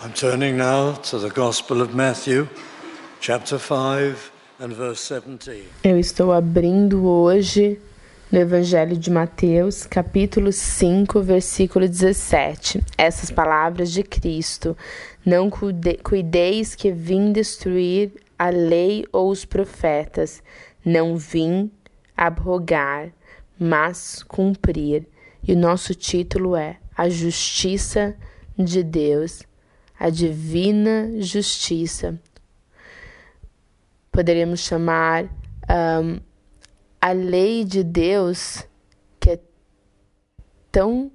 I'm turning now to the Gospel of Matthew, chapter 5 and verse 17. Eu estou abrindo hoje no Evangelho de Mateus, capítulo 5, versículo 17. Essas palavras de Cristo: não cuideis que vim destruir a lei ou os profetas. Não vim abrogar, mas cumprir. E o nosso título é A Justiça de Deus, a Divina Justiça. Poderíamos chamar a lei de Deus, que é tão...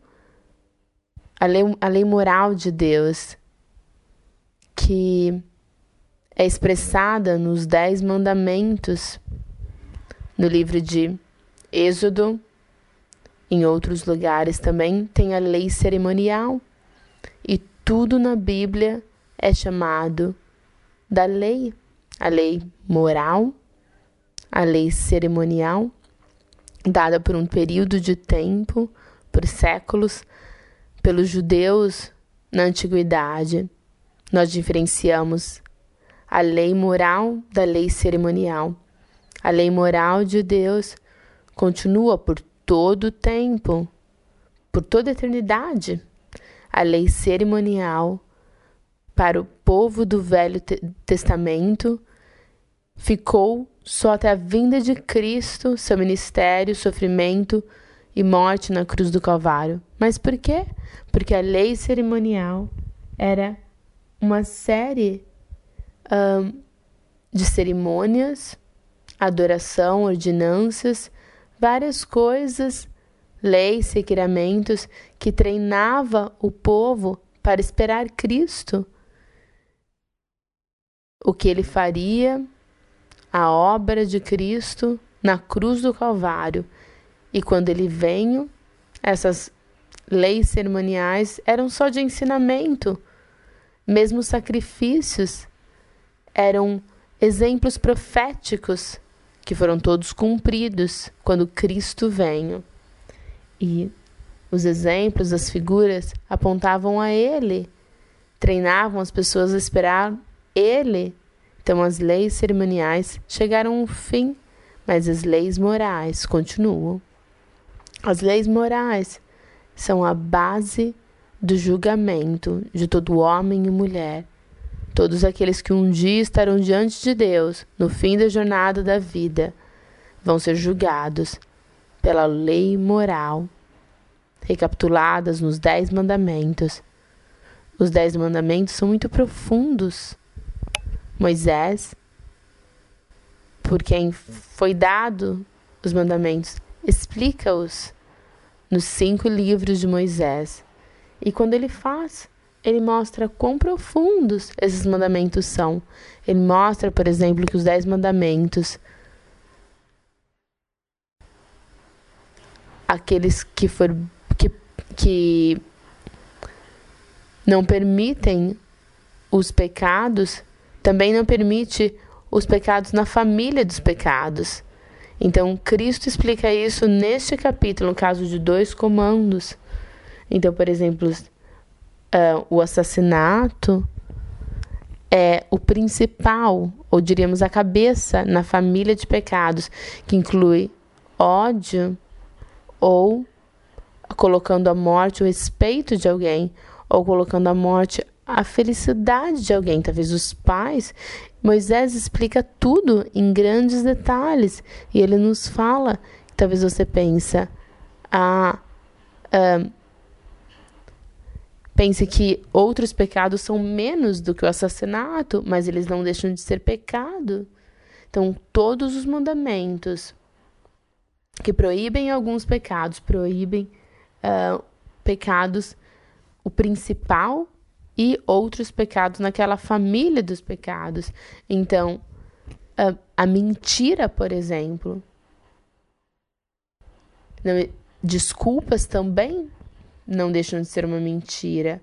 a lei moral de Deus, que é expressada nos 10 mandamentos, no livro de Êxodo. Em outros lugares também tem a lei cerimonial. E tudo na Bíblia é chamado da lei. A lei moral, a lei cerimonial, dada por um período de tempo, por séculos, pelos judeus na antiguidade. Nós diferenciamos a lei moral da lei cerimonial. A lei moral de Deus continua por todo o tempo, por toda a eternidade. A lei cerimonial para o povo do Velho Testamento ficou só até a vinda de Cristo, seu ministério, sofrimento e morte na cruz do Calvário. Mas por quê? Porque a lei cerimonial era uma série de cerimônias, adoração, ordenanças, várias coisas, leis, requerimentos que treinava o povo para esperar Cristo. O que ele faria, a obra de Cristo na cruz do Calvário. E quando ele veio, essas leis cerimoniais eram só de ensinamento. Mesmo os sacrifícios eram exemplos proféticos que foram todos cumpridos quando Cristo veio. E os exemplos, as figuras apontavam a Ele, treinavam as pessoas a esperar Ele. Então as leis cerimoniais chegaram ao fim, mas as leis morais continuam. As leis morais são a base do julgamento de todo homem e mulher. Todos aqueles que um dia estarão diante de Deus, no fim da jornada da vida, vão ser julgados pela lei moral, recapituladas nos 10 mandamentos. Os 10 mandamentos são muito profundos. Moisés, por quem foi dado os mandamentos, explica-os nos 5 livros de Moisés. E quando ele faz, ele mostra quão profundos esses mandamentos são. Ele mostra, por exemplo, que os 10 mandamentos, aqueles que não permitem os pecados, também não permite os pecados na família dos pecados. Então, Cristo explica isso neste capítulo, no caso de 2 comandos. Então, por exemplo, o assassinato é o principal, ou diríamos a cabeça, na família de pecados, que inclui ódio, ou colocando à morte o respeito de alguém, ou colocando à morte a felicidade de alguém, talvez os pais. Moisés explica tudo em grandes detalhes, e ele nos fala, talvez você pense que outros pecados são menos do que o assassinato, mas eles não deixam de ser pecado. Então, todos os mandamentos que proíbem alguns pecados, proíbem pecados, o principal e outros pecados naquela família dos pecados. Então, a mentira, por exemplo, desculpas também não deixam de ser uma mentira.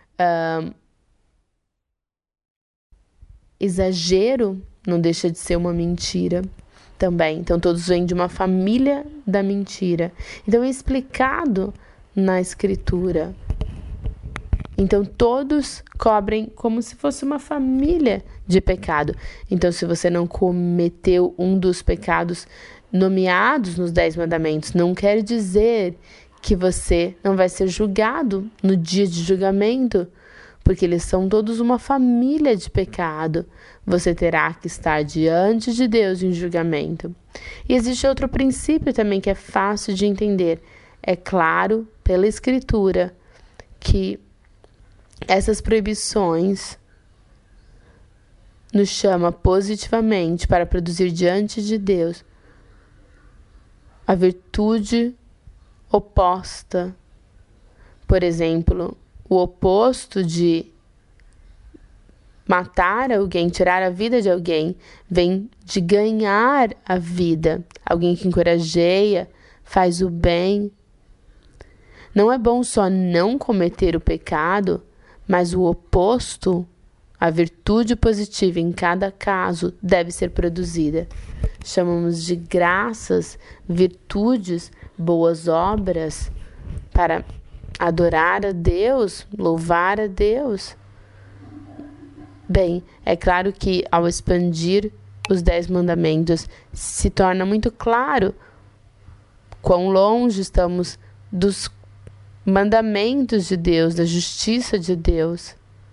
Exagero não deixa de ser uma mentira também. Então, todos vêm de uma família da mentira. Então, é explicado na Escritura. Então, todos cobrem como se fosse uma família de pecado. Então, se você não cometeu um dos pecados nomeados nos 10 mandamentos, não quer dizer que você não vai ser julgado no dia de julgamento, porque eles são todos uma família de pecado. Você terá que estar diante de Deus em julgamento. E existe outro princípio também que é fácil de entender. É claro, pela Escritura, que essas proibições nos chamam positivamente para produzir diante de Deus a virtude oposta. Por exemplo, o oposto de matar alguém, tirar a vida de alguém, vem de ganhar a vida. Alguém que encorajeia, faz o bem. Não é bom só não cometer o pecado, mas o oposto, a virtude positiva em cada caso, deve ser produzida. Chamamos de graças, virtudes, boas obras para adorar a Deus, louvar a Deus. Bem, é claro que ao expandir os 10 mandamentos, se torna muito claro quão longe estamos dos mandamentos de Deus, da justiça de Deus.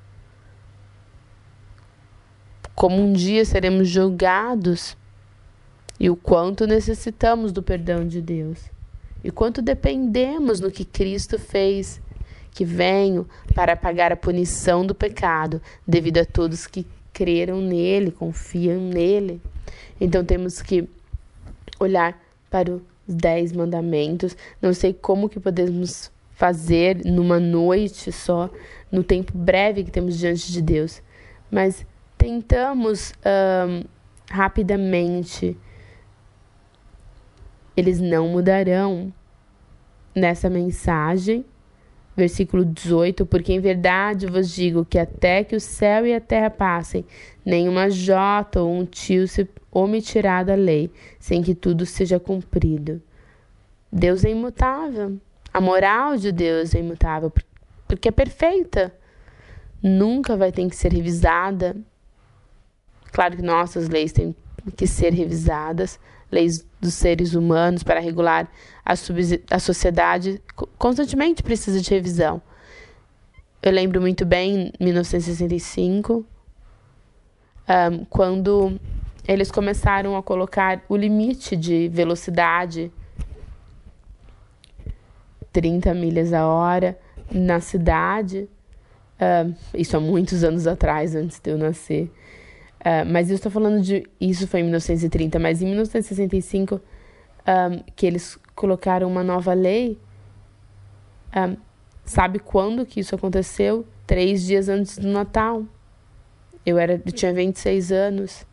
Como um dia seremos julgados e o quanto necessitamos do perdão de Deus. E quanto dependemos no que Cristo fez, que veio para pagar a punição do pecado, devido a todos que creram nele, confiam nele. Então temos que olhar para os 10 mandamentos. Não sei como que podemos fazer numa noite só, no tempo breve que temos diante de Deus. Mas tentamos rapidamente. Eles não mudarão. Nessa mensagem, versículo 18, porque em verdade vos digo que até que o céu e a terra passem, nenhuma jota ou um tio se omitirá da lei, sem que tudo seja cumprido. Deus é imutável. A moral de Deus é imutável, porque é perfeita. Nunca vai ter que ser revisada. Claro que nossas leis têm que ser revisadas, leis dos seres humanos para regular a sociedade constantemente precisa de revisão. Eu lembro muito bem, em 1965, quando eles começaram a colocar o limite de velocidade 30 milhas a hora na cidade. Isso há muitos anos atrás, antes de eu nascer. Mas eu estou falando de... Isso foi em 1930, mas em 1965, que eles colocaram uma nova lei. Sabe quando que isso aconteceu? 3 dias antes do Natal. Eu tinha 26 anos.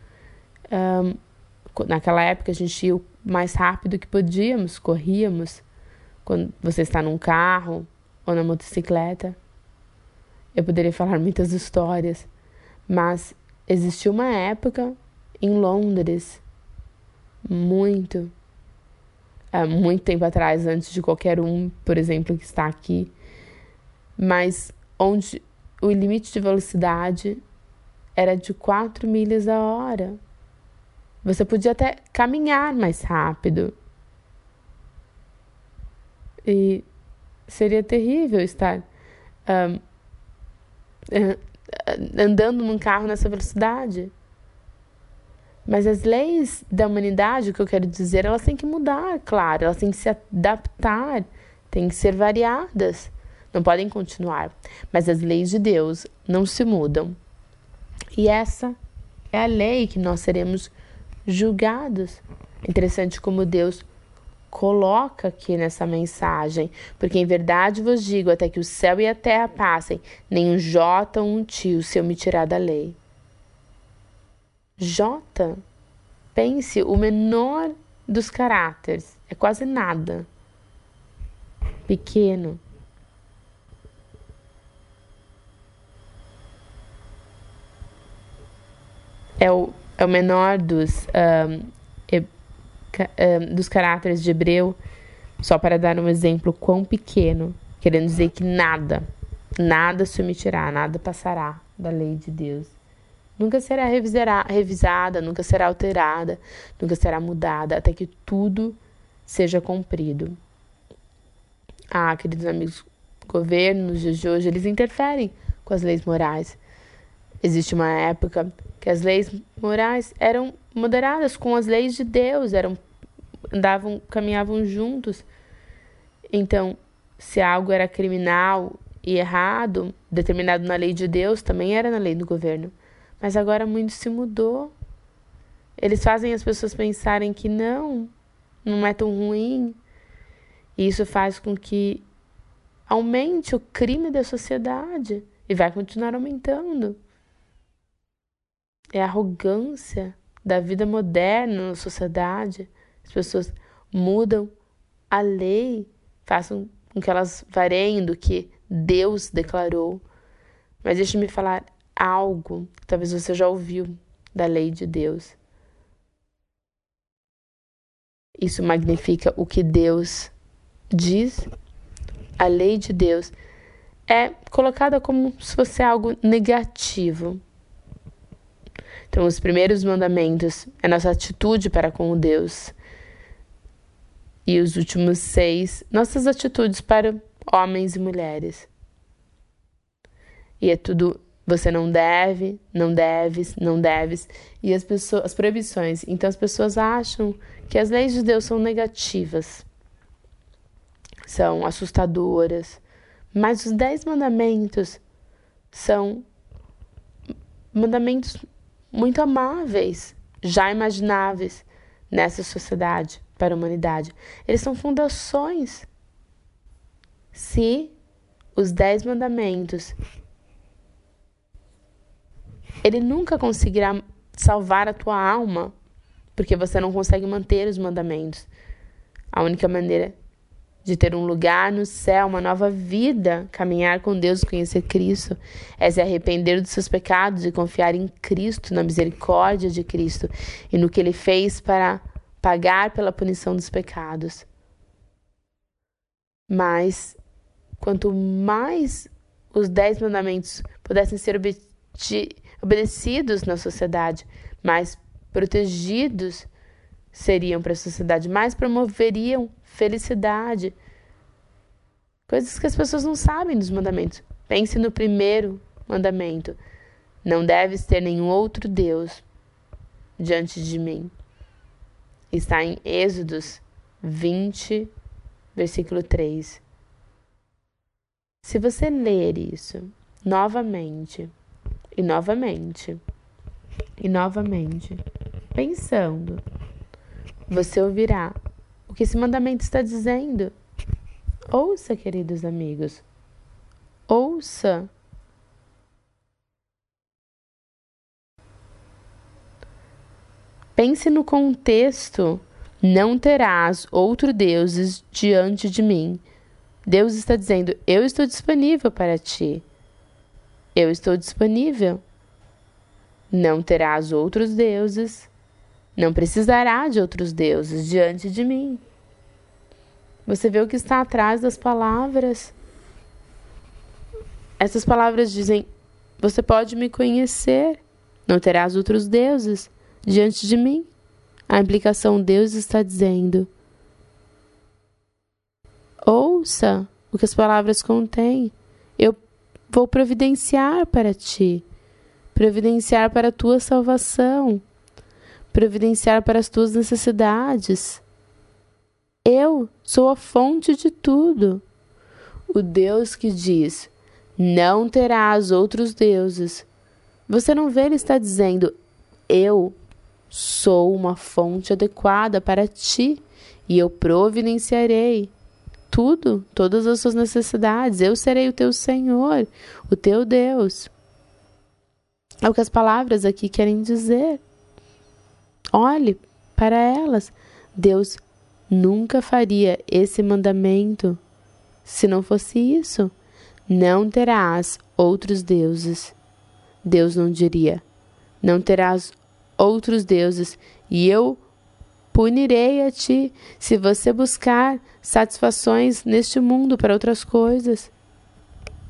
Naquela época, a gente ia o mais rápido que podíamos, corríamos. Quando você está num carro ou na motocicleta. Eu poderia falar muitas histórias, mas existiu uma época em Londres, muito tempo atrás, antes de qualquer um, por exemplo, que está aqui, mas onde o limite de velocidade era de 4 milhas a hora. Você podia até caminhar mais rápido. E seria terrível estar andando num carro nessa velocidade. Mas as leis da humanidade, o que eu quero dizer, elas têm que mudar, claro. Elas têm que se adaptar, têm que ser variadas. Não podem continuar. Mas as leis de Deus não se mudam. E essa é a lei que nós seremos julgados. Interessante como Deus coloca aqui nessa mensagem, porque em verdade vos digo, até que o céu e a terra passem, nem um jota ou um tio se omitirá da lei. Jota, pense, o menor dos caracteres, é quase nada, pequeno. É o menor dos caracteres de hebreu, só para dar um exemplo quão pequeno, querendo dizer que nada. Nada se omitirá, nada passará da lei de Deus. Nunca será revisada, nunca será alterada, nunca será mudada, até que tudo seja cumprido. Queridos amigos, governos nos dias de hoje, eles interferem com as leis morais. Existe uma época que as leis morais eram moderadas com as leis de Deus, caminhavam juntos. Então, se algo era criminal e errado, determinado na lei de Deus, também era na lei do governo. Mas agora muito se mudou. Eles fazem as pessoas pensarem que não é tão ruim. E isso faz com que aumente o crime da sociedade e vai continuar aumentando. É a arrogância da vida moderna na sociedade. As pessoas mudam a lei, façam com que elas vareiem do que Deus declarou. Mas deixe-me falar algo que talvez você já ouviu da lei de Deus. Isso magnifica o que Deus diz. A lei de Deus é colocada como se fosse algo negativo. Então, os primeiros mandamentos é nossa atitude para com Deus. E os últimos 6, nossas atitudes para homens e mulheres. E é tudo, você não deve, não deves, não deves. E as proibições. Então, as pessoas acham que as leis de Deus são negativas. São assustadoras. Mas os 10 mandamentos são mandamentos muito amáveis, já imagináveis nessa sociedade para a humanidade. Eles são fundações. Se os 10 mandamentos, ele nunca conseguirá salvar a tua alma, porque você não consegue manter os mandamentos. A única maneira de ter um lugar no céu, uma nova vida, caminhar com Deus, conhecer Cristo, é se arrepender dos seus pecados e confiar em Cristo, na misericórdia de Cristo e no que Ele fez para pagar pela punição dos pecados. Mas, quanto mais os 10 mandamentos pudessem ser obedecidos na sociedade, mais protegidos seriam para a sociedade, mais promoveriam felicidade. Coisas que as pessoas não sabem dos mandamentos. Pense no primeiro mandamento. Não deves ter nenhum outro Deus diante de mim. Está em Êxodos 20, versículo 3. Se você ler isso novamente, e novamente, e novamente, pensando, você ouvirá o que esse mandamento está dizendo. Ouça, queridos amigos. Ouça. Pense no contexto. Não terás outros deuses diante de mim. Deus está dizendo, eu estou disponível para ti. Eu estou disponível. Não terás outros deuses. Não precisará de outros deuses diante de mim. Você vê o que está atrás das palavras. Essas palavras dizem, você pode me conhecer. Não terás outros deuses diante de mim. A implicação, Deus está dizendo, ouça o que as palavras contêm. Eu vou providenciar para ti. Providenciar para a tua salvação. Providenciar para as tuas necessidades. Eu sou a fonte de tudo. O Deus que diz, não terás outros deuses. Você não vê, ele está dizendo, eu sou uma fonte adequada para ti e eu providenciarei tudo, todas as suas necessidades. Eu serei o teu Senhor, o teu Deus. É o que as palavras aqui querem dizer. Olhe para elas. Deus nunca faria esse mandamento se não fosse isso. Não terás outros deuses. Deus não diria, não terás outros deuses, e eu punirei a ti se você buscar satisfações neste mundo para outras coisas.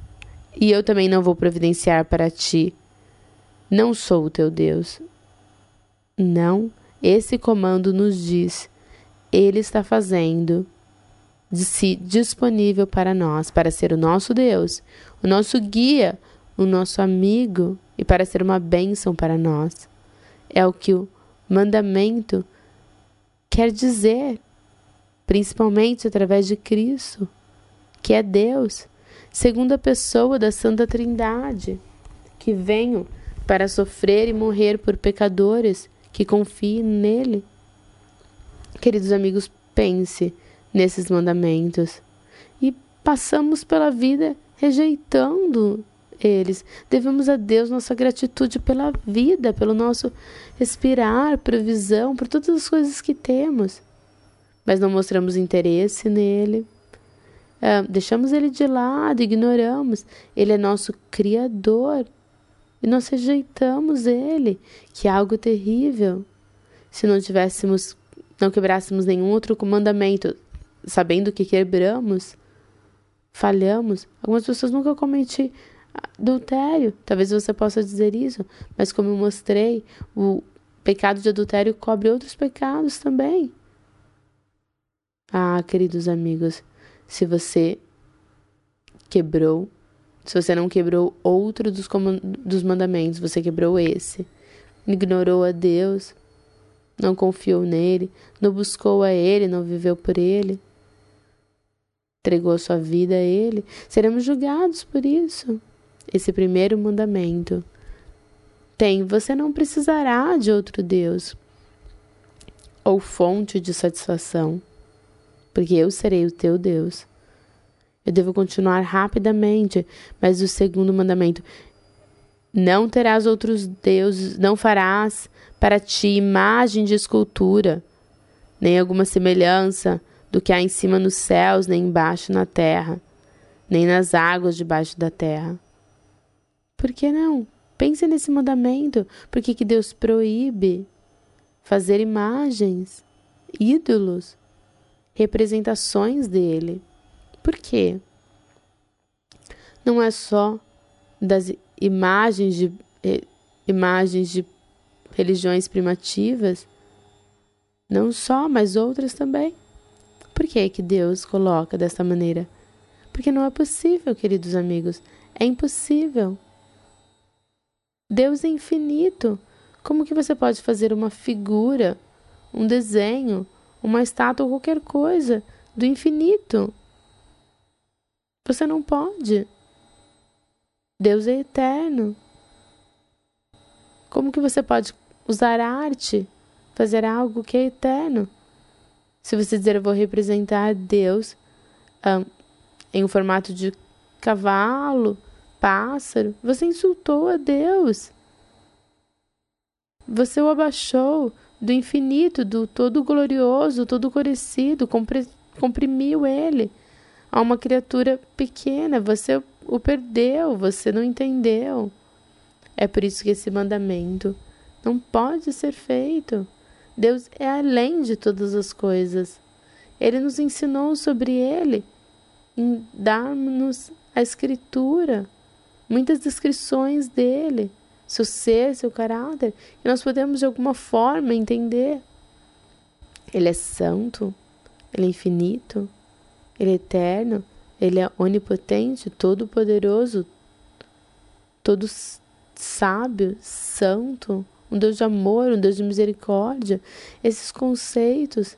E eu também não vou providenciar para ti. Não sou o teu Deus. Não, esse comando nos diz. Ele está fazendo de si disponível para nós, para ser o nosso Deus, o nosso guia, o nosso amigo e para ser uma bênção para nós. É o que o mandamento quer dizer, principalmente através de Cristo, que é Deus, segunda pessoa da Santa Trindade, que veio para sofrer e morrer por pecadores que confiem nele. Queridos amigos, pense nesses mandamentos e passamos pela vida rejeitando eles. Devemos a Deus nossa gratitude pela vida, pelo nosso respirar, provisão, por todas as coisas que temos. Mas não mostramos interesse nele. Deixamos ele de lado, ignoramos. Ele é nosso Criador. E nós rejeitamos ele, que é algo terrível. Se não quebrássemos nenhum outro mandamento, sabendo que quebramos, falhamos. Algumas pessoas nunca cometem adultério. Talvez você possa dizer isso, mas como eu mostrei, o pecado de adultério cobre outros pecados também. Queridos amigos, se você não quebrou outro dos mandamentos, você quebrou esse. Ignorou a Deus, não confiou nele, não buscou a ele, não viveu por ele, entregou sua vida a ele, seremos julgados por isso. Esse primeiro mandamento você não precisará de outro Deus ou fonte de satisfação, porque eu serei o teu Deus. Eu devo continuar rapidamente, mas o segundo mandamento: não terás outros deuses, não farás para ti imagem de escultura, nem alguma semelhança do que há em cima nos céus, nem embaixo na terra, nem nas águas debaixo da terra. Por que não? Pense nesse mandamento. Por que Deus proíbe fazer imagens, ídolos, representações dele? Por quê? Não é só das imagens de religiões primitivas, não só, mas outras também. Por que Deus coloca dessa maneira? Porque não é possível, queridos amigos, é impossível. Deus é infinito. Como que você pode fazer uma figura, um desenho, uma estátua ou qualquer coisa do infinito? Você não pode. Deus é eterno. Como que você pode usar arte, fazer algo que é eterno? Se você dizer, eu vou representar Deus em um formato de cavalo, pássaro, você insultou a Deus. Você o abaixou do infinito, do todo glorioso, todo conhecido, comprimiu ele a uma criatura pequena. Você o perdeu, você não entendeu. É por isso que esse mandamento não pode ser feito. Deus é além de todas as coisas. Ele nos ensinou sobre ele, em dar-nos a escritura, muitas descrições dele, seu ser, seu caráter, e nós podemos de alguma forma entender. Ele é santo, ele é infinito, ele é eterno, ele é onipotente, todo-poderoso, todo sábio, santo, um Deus de amor, um Deus de misericórdia. Esses conceitos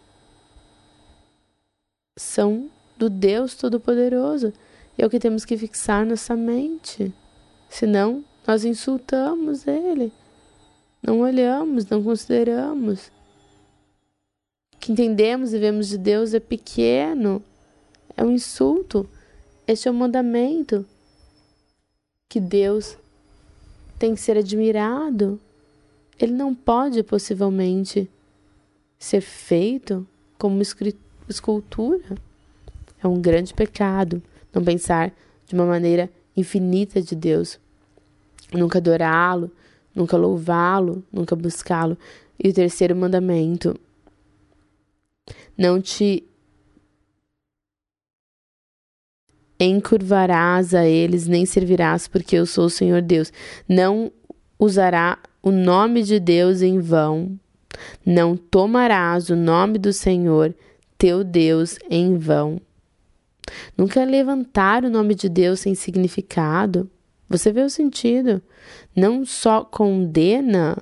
são do Deus Todo-Poderoso. E é o que temos que fixar nossa mente. Senão, nós insultamos Ele. Não olhamos, não consideramos. O que entendemos e vemos de Deus é pequeno. É um insulto. Este é o mandamento que Deus tem que ser admirado. Ele não pode, possivelmente, ser feito como escultura. É um grande pecado não pensar de uma maneira infinita de Deus. Nunca adorá-lo, nunca louvá-lo, nunca buscá-lo. E o terceiro mandamento: não te encurvarás a eles, nem servirás, porque eu sou o Senhor Deus. Não usará o nome de Deus em vão. Não tomarás o nome do Senhor, teu Deus, em vão. Nunca levantar o nome de Deus sem significado. Você vê o sentido? Não só condena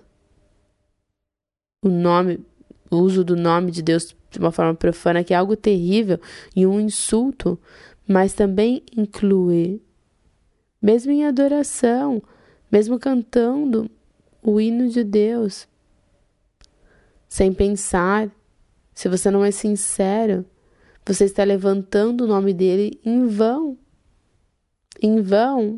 o uso do nome de Deus de uma forma profana, que é algo terrível e um insulto, mas também inclui, mesmo em adoração, mesmo cantando o hino de Deus, sem pensar, se você não é sincero, você está levantando o nome dele em vão. Em vão.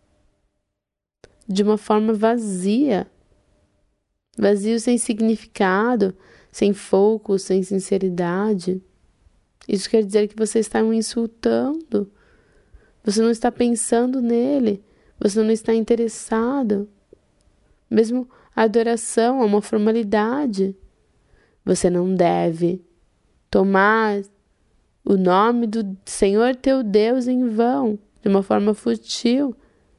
De uma forma vazia. Vazio sem significado, sem foco, sem sinceridade. Isso quer dizer que você está o insultando. Você não está pensando nele. Você não está interessado. Mesmo a adoração é uma formalidade. Você não deve tomar o nome do Senhor teu Deus em vão, de uma forma fútil,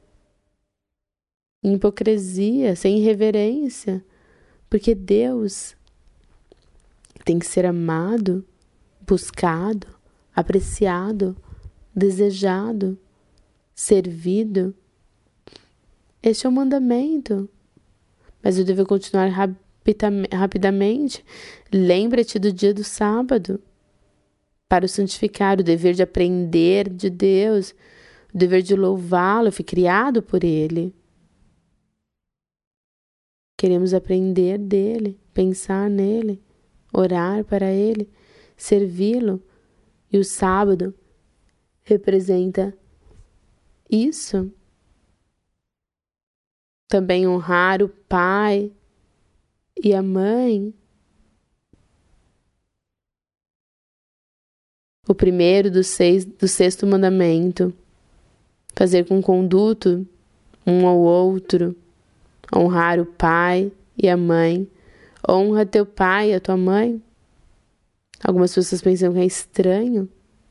em hipocrisia, sem reverência, porque Deus tem que ser amado, buscado, apreciado, desejado, servido. Este é o mandamento. Mas eu devo continuar rapidamente. Lembra-te do dia do sábado para o santificar, o dever de aprender de Deus, o dever de louvá-lo. Eu fui criado por Ele. Queremos aprender dele, pensar nele, orar para ele, servi-lo. E o sábado representa isso. Também honrar o pai e a mãe. O primeiro do sexto mandamento. Fazer com conduto um ao outro. Honrar o pai e a mãe. Honra teu pai e a tua mãe. Algumas pessoas pensam que é estranho.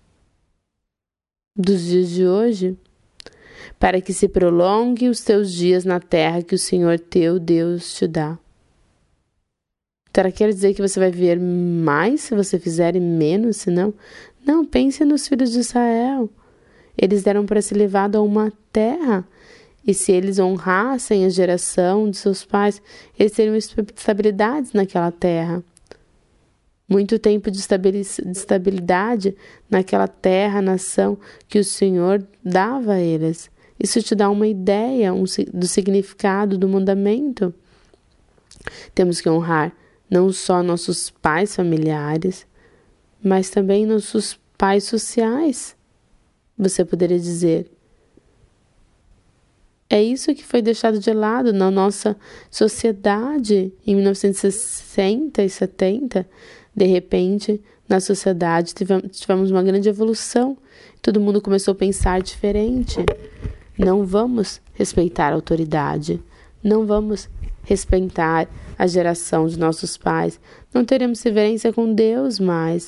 Dos dias de hoje. Para que se prolongue os teus dias na terra que o Senhor teu Deus te dá. Será que quer dizer que você vai viver mais se você fizer e menos se não? Não, pense nos filhos de Israel. Eles deram para ser levados a uma terra. E se eles honrassem a geração de seus pais, eles teriam estabilidades naquela terra. Muito tempo de estabilidade naquela terra, nação que o Senhor dava a eles. Isso te dá uma ideia do significado do mandamento. Temos que honrar não só nossos pais familiares, mas também nossos pais sociais. Você poderia dizer, é isso que foi deixado de lado na nossa sociedade em 1960 e 70. De repente, na sociedade tivemos uma grande evolução. Todo mundo começou a pensar diferente. Não vamos respeitar a autoridade. Não vamos respeitar a geração de nossos pais. Não teremos reverência com Deus mais.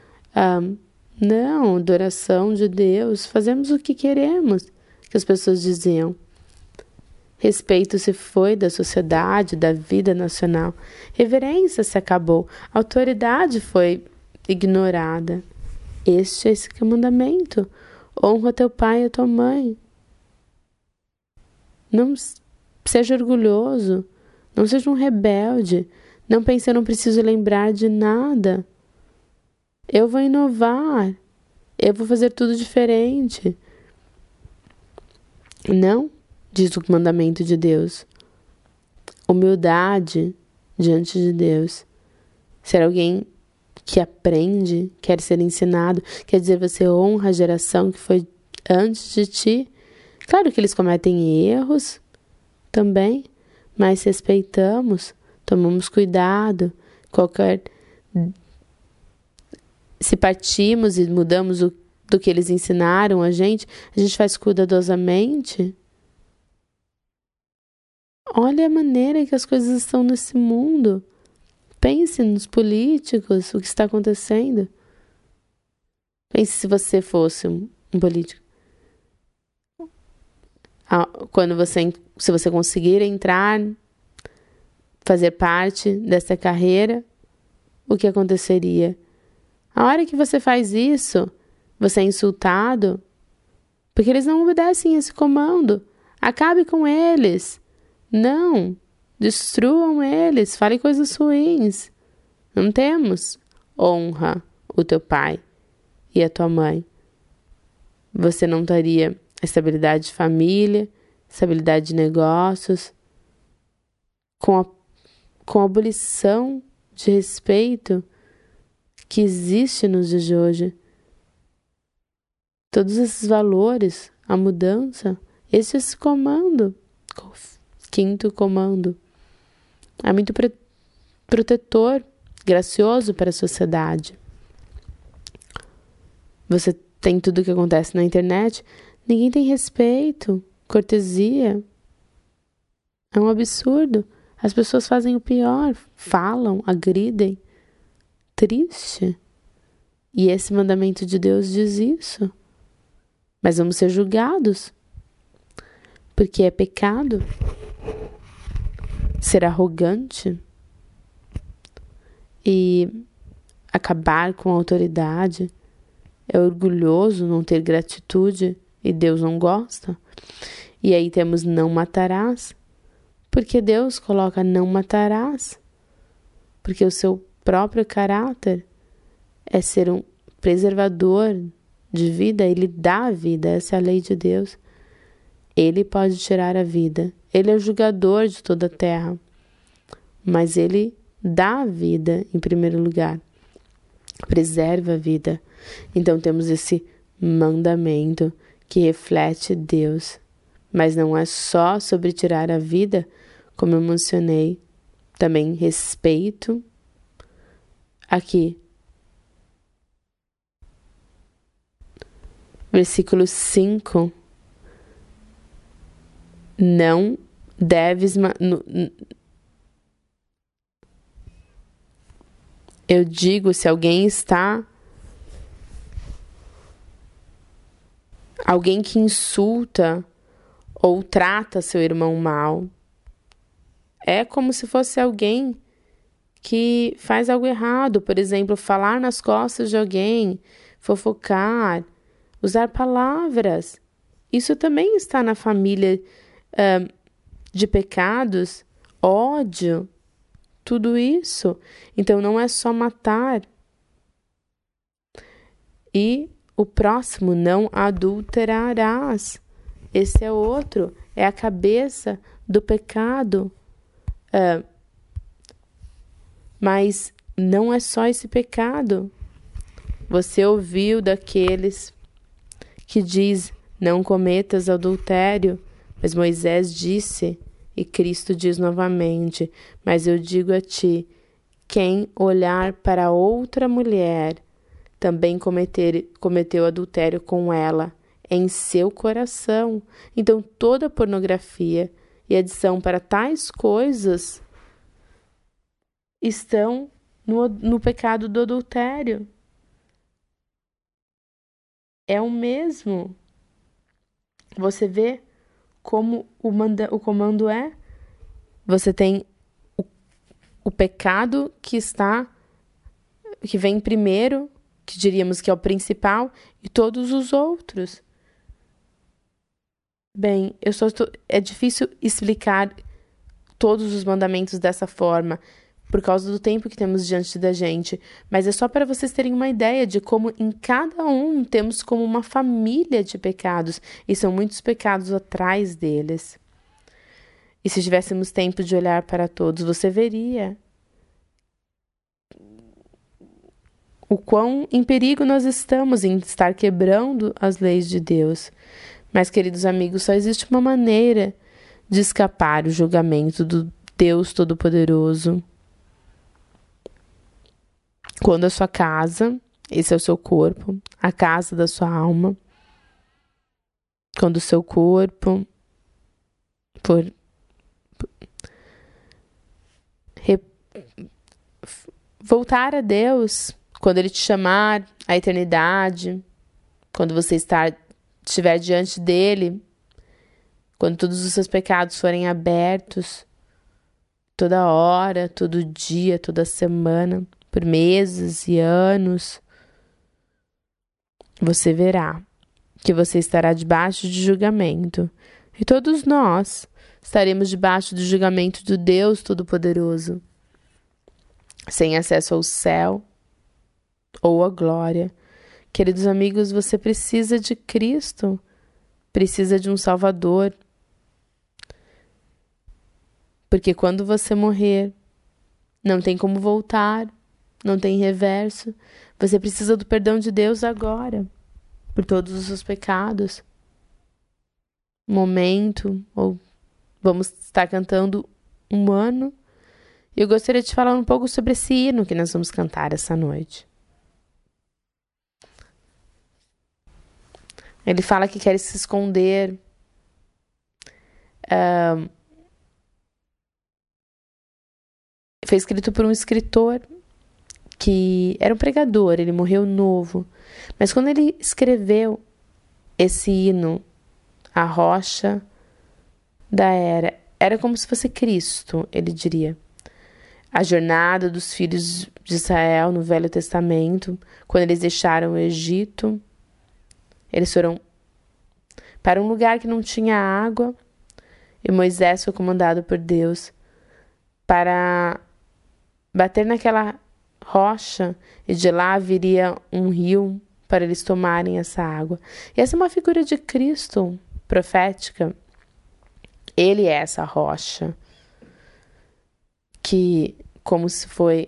Não, adoração de Deus. Fazemos o que queremos, que as pessoas diziam. Respeito se foi da sociedade, da vida nacional. Reverência se acabou. Autoridade foi ignorada. Este é esse mandamento. Honra teu pai e a tua mãe. Não seja orgulhoso. Não seja um rebelde. Não pense, eu não preciso lembrar de nada. Eu vou inovar. Eu vou fazer tudo diferente. Não, diz o mandamento de Deus. Humildade diante de Deus. Ser alguém que aprende, quer ser ensinado, quer dizer, você honra a geração que foi antes de ti. Claro que eles cometem erros também, mas respeitamos, tomamos cuidado. Se partimos e mudamos do que eles ensinaram a gente faz cuidadosamente. Olha a maneira que as coisas estão nesse mundo. Pense nos políticos, o que está acontecendo. Pense se você fosse um político. Se você conseguir entrar, fazer parte dessa carreira, o que aconteceria? A hora que você faz isso, você é insultado, porque eles não obedecem esse comando. Acabe com eles. Não. Destruam eles. Fale coisas ruins. Não temos. Honra o teu pai e a tua mãe. Você não teria estabilidade de família, estabilidade de negócios. Com a abolição de respeito que existe nos dias de hoje. Todos esses valores, a mudança, esse comando, quinto comando, é muito protetor, gracioso para a sociedade. Você tem tudo o que acontece na internet, ninguém tem respeito, cortesia. É um absurdo. As pessoas fazem o pior, falam, agridem. Triste. E esse mandamento de Deus diz isso. Mas vamos ser julgados, porque é pecado ser arrogante e acabar com a autoridade. É orgulhoso não ter gratitude e Deus não gosta. E aí temos não matarás, porque Deus coloca não matarás, porque o seu próprio caráter é ser um preservador de vida, ele dá a vida, essa é a lei de Deus. Ele pode tirar a vida, ele é o julgador de toda a terra, mas ele dá a vida em primeiro lugar, preserva a vida. Então temos esse mandamento que reflete Deus, mas não é só sobre tirar a vida, como eu mencionei, também respeito. Aqui, versículo 5, não deves... Eu digo, se alguém que insulta ou trata seu irmão mal, é como se fosse alguém que faz algo errado. Por exemplo, falar nas costas de alguém, fofocar, usar palavras. Isso também está na família de pecados, ódio, tudo isso. Então não é só matar. E o próximo, não adulterarás. Esse é outro, é a cabeça do pecado. Mas não é só esse pecado. Você ouviu daqueles que diz, não cometas adultério, mas Moisés disse, e Cristo diz novamente, mas eu digo a ti, quem olhar para outra mulher, também cometeu adultério com ela, em seu coração. Então toda pornografia e adição para tais coisas estão no pecado do adultério. É o mesmo. Você vê como o comando é? Você tem o pecado que vem primeiro, que diríamos que é o principal, e todos os outros. Bem, é difícil explicar todos os mandamentos dessa forma, por causa do tempo que temos diante da gente, mas é só para vocês terem uma ideia de como em cada um temos como uma família de pecados, e são muitos pecados atrás deles. E se tivéssemos tempo de olhar para todos, você veria o quão em perigo nós estamos em estar quebrando as leis de Deus. Mas, queridos amigos, só existe uma maneira de escapar o julgamento do Deus Todo-Poderoso. Quando a sua casa, esse é o seu corpo, a casa da sua alma, quando o seu corpo for voltar a Deus, quando Ele te chamar à eternidade, quando você estiver diante dEle, Quando todos os seus pecados forem abertos, toda hora, todo dia, toda semana, por meses e anos, você verá que você estará debaixo de julgamento. E todos nós estaremos debaixo do julgamento do Deus Todo-Poderoso, sem acesso ao céu ou à glória. Queridos amigos, você precisa de Cristo, precisa de um Salvador. Porque quando você morrer, não tem como voltar, não tem reverso. Você precisa do perdão de Deus agora, por todos os seus pecados. Momento, ou vamos estar cantando um ano. E eu gostaria de falar um pouco sobre esse hino que nós vamos cantar essa noite. Ele fala que quer se esconder. Foi escrito por um escritor que era um pregador, ele morreu novo. Mas quando ele escreveu esse hino, a rocha da era como se fosse Cristo, ele diria. A jornada dos filhos de Israel no Velho Testamento, quando eles deixaram o Egito, eles foram para um lugar que não tinha água, e Moisés foi comandado por Deus para bater naquela rocha, e de lá viria um rio para eles tomarem essa água. E essa é uma figura de Cristo profética. Ele é essa rocha que, como se foi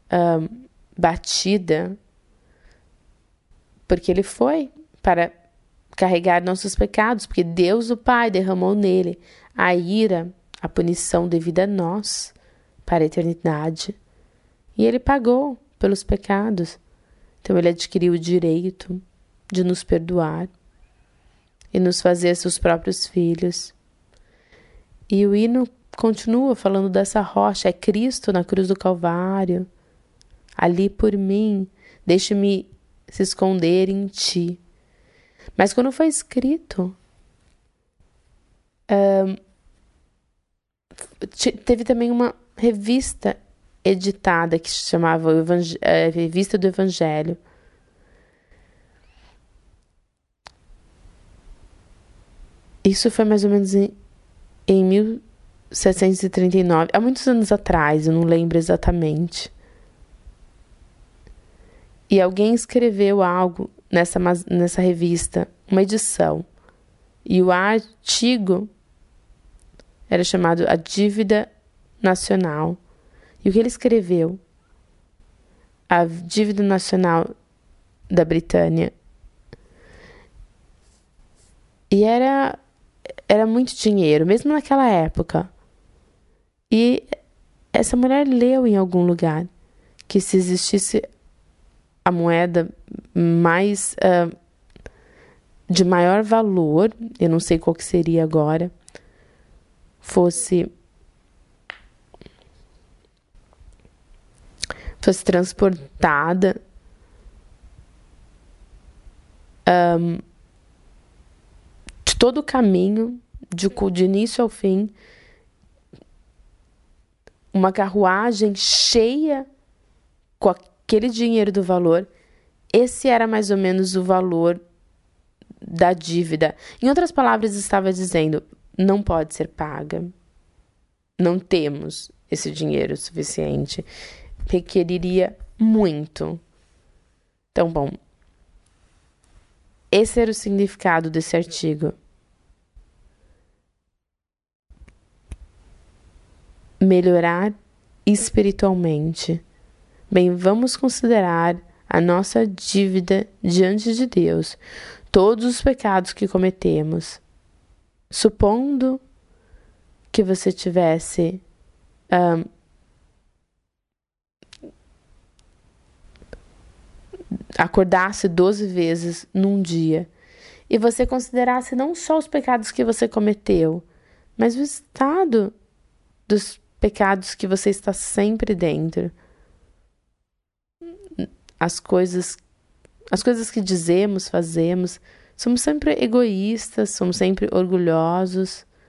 batida, porque ele foi para carregar nossos pecados, porque Deus o Pai derramou nele a ira, a punição devida a nós para a eternidade. E ele pagou pelos pecados. Então ele adquiriu o direito de nos perdoar e nos fazer seus próprios filhos. E o hino continua falando dessa rocha, é Cristo na cruz do Calvário. Ali por mim, deixe-me se esconder em ti. Mas quando foi escrito, teve também uma revista editada que se chamava Revista do Evangelho. Isso foi mais ou menos em 1739, há muitos anos atrás, eu não lembro exatamente. E alguém escreveu algo nessa revista, uma edição. E o artigo era chamado A Dívida Nacional. E o que ele escreveu? A dívida nacional da Britânia. E era muito dinheiro, mesmo naquela época. E essa mulher leu em algum lugar que se existisse a moeda mais de maior valor, eu não sei qual que seria agora, fosse transportada de todo o caminho, de início ao fim, uma carruagem cheia com aquele dinheiro do valor, esse era mais ou menos o valor da dívida. Em outras palavras, estava dizendo, não pode ser paga. Não temos esse dinheiro suficiente. Requeriria muito. Então, bom, esse era o significado desse artigo. Melhorar espiritualmente. Bem, vamos considerar a nossa dívida diante de Deus, todos os pecados que cometemos. Supondo que você tivesse acordasse 12 vezes num dia e você considerasse não só os pecados que você cometeu, mas o estado dos pecados que você está sempre dentro. As coisas que dizemos, fazemos, somos sempre egoístas, somos sempre orgulhosos,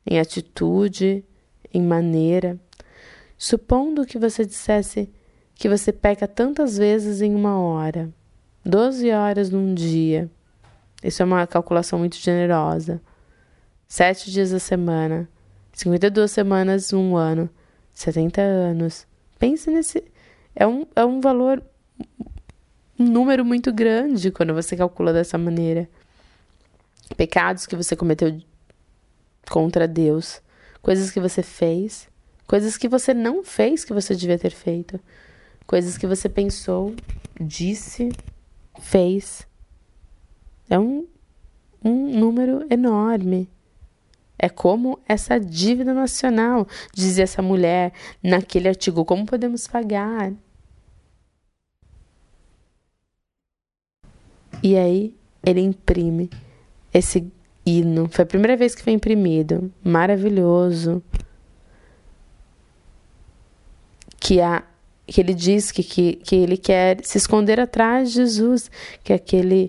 em atitude, em maneira. Supondo que você dissesse que você peca tantas vezes em uma hora, 12 horas num dia. Isso é uma calculação muito generosa. 7 dias da semana, 52 semanas num ano, 70 anos. Pense nesse... É um valor, um número muito grande quando você calcula dessa maneira. Pecados que você cometeu contra Deus, coisas que você fez, coisas que você não fez que você devia ter feito, coisas que você pensou, disse, fez. É um número enorme. É como essa dívida nacional, dizia essa mulher naquele artigo, como podemos pagar? E aí ele imprime esse hino. Foi a primeira vez que foi imprimido. Maravilhoso. Que ele diz que ele quer se esconder atrás de Jesus, que aquele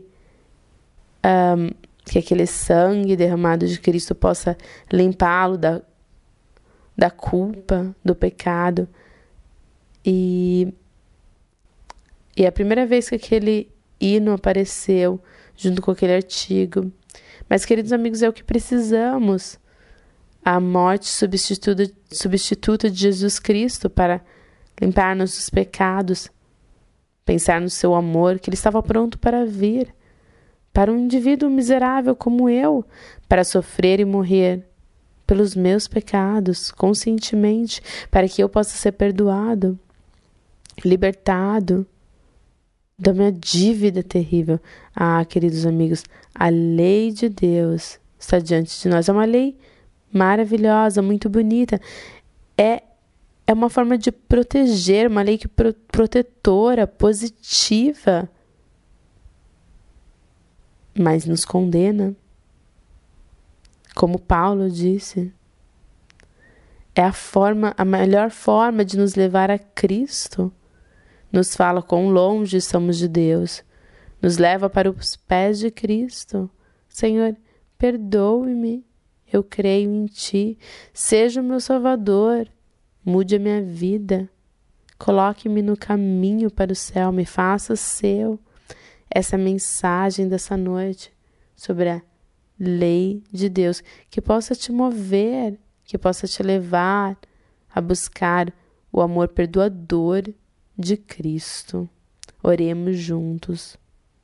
sangue derramado de Cristo possa limpá-lo da culpa, do pecado. E a primeira vez que aquele hino apareceu junto com aquele artigo. Mas, queridos amigos, é o que precisamos. A morte substituta de Jesus Cristo para limpar nossos pecados. Pensar no seu amor, que ele estava pronto para vir. Para um indivíduo miserável como eu, para sofrer e morrer pelos meus pecados, conscientemente, para que eu possa ser perdoado, libertado da minha dívida terrível. Ah, queridos amigos, a lei de Deus está diante de nós. É uma lei maravilhosa, muito bonita. É uma forma de proteger, uma lei protetora, positiva, mas nos condena. Como Paulo disse, é a melhor forma de nos levar a Cristo. Nos fala quão longe estamos de Deus. Nos leva para os pés de Cristo. Senhor, perdoe-me. Eu creio em Ti. Seja o meu Salvador. Mude a minha vida. Coloque-me no caminho para o céu. Me faça seu. Essa mensagem dessa noite sobre a lei de Deus, que possa te mover, que possa te levar a buscar o amor perdoador de Cristo. Oremos juntos.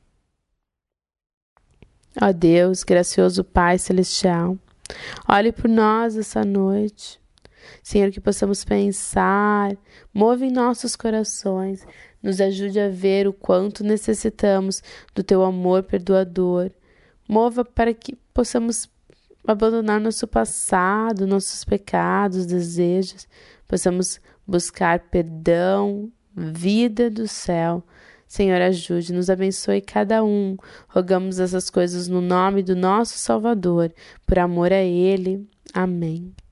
Ó Deus, gracioso Pai Celestial, olhe por nós essa noite. Senhor, que possamos pensar, move em nossos corações, nos ajude a ver o quanto necessitamos do Teu amor perdoador. Mova para que possamos abandonar nosso passado, nossos pecados, desejos, possamos buscar perdão, vida do céu. Senhor, ajude-nos, abençoe cada um. Rogamos essas coisas no nome do nosso Salvador, por amor a Ele. Amém.